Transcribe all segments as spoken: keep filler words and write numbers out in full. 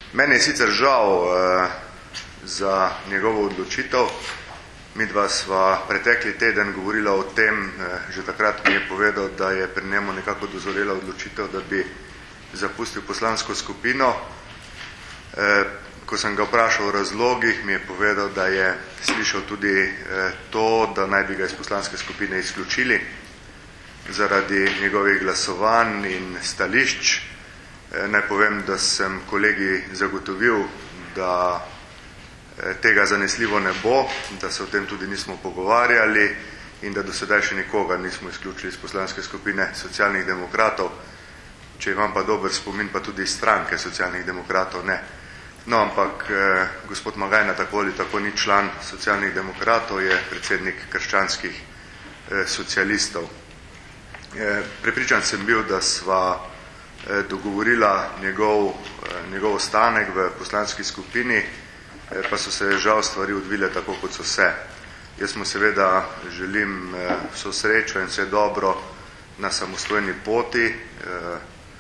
Meni je sicer žal eh, za njegovo odločitev. Midva sva pretekli teden govorila o tem, eh, že takrat mi je povedal, da je pri njemu nekako dozorela odločitev, da bi zapustil poslansko skupino. Eh, ko sem ga vprašal o razlogih, mi je povedal, da je slišal tudi eh, to, da naj bi ga iz poslanske skupine izključili zaradi njegovih glasovanj in stališč. Eh, naj povem, da sem kolegi zagotovil, da eh, tega zanesljivo ne bo, da se o tem tudi nismo pogovarjali in da do sedaj še nikoga nismo izključili iz poslanske skupine Socialnih demokratov. Če imam pa dober spomin, pa tudi iz stranke Socialnih demokratov ne. No, ampak eh, gospod Magajna tako ali tako ni član Socialnih demokratov, je predsednik krščanskih eh, socialistov. Eh, prepričan sem bil, da sva eh, dogovorila njegov, eh, njegov ostanek v poslanski skupini, eh, pa so se žal stvari odvile tako, kot so se. Jaz mu seveda želim eh, vso srečo in vse dobro na samostojni poti. Eh,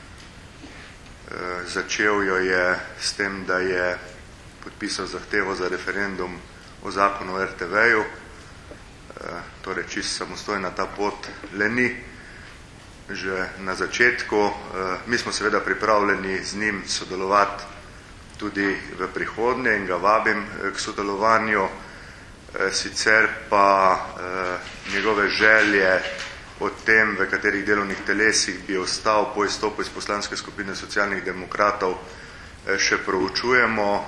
Začel jo je s tem, da je podpisal zahtevo za referendum o zakonu o er te veju. Torej, čist samostojna ta pot le ni. Že na začetku. Mi smo seveda pripravljeni z njim sodelovati tudi v prihodnje in ga vabim k sodelovanju. Sicer pa njegove želje o tem, v katerih delovnih telesih bi ostal po izstopu iz poslanske skupine Socialnih demokratov, še proučujemo.